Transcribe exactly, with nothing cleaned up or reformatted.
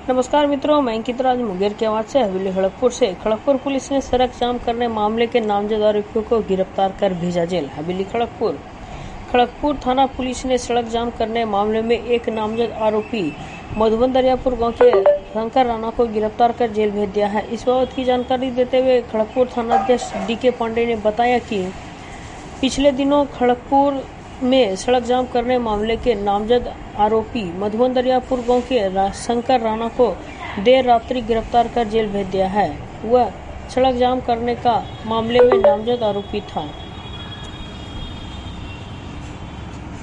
नमस्कार मित्रों, मैं अंकित राज मुंगेर के आवाज से हवेली खड़गपुर से। खड़गपुर पुलिस ने सड़क जाम करने मामले के नामजद आरोपियों को गिरफ्तार कर भेजा जेल। हवेली खड़गपुर खड़गपुर थाना पुलिस ने सड़क जाम करने मामले में एक नामजद आरोपी मधुबन दरियापुर गांव के शंकर राणा को गिरफ्तार कर जेल भेज दिया है। इस बाबत की जानकारी देते हुए खड़गपुर थानाध्यक्ष डी के पांडे ने बताया कि पिछले दिनों खड़गपुर में सड़क जाम करने मामले के नामजद आरोपी मधुबन दरियापुर गांव के शंकर राणा को देर रात्रि गिरफ्तार कर जेल भेज दिया है। वह सड़क जाम करने का मामले में नामजद आरोपी था।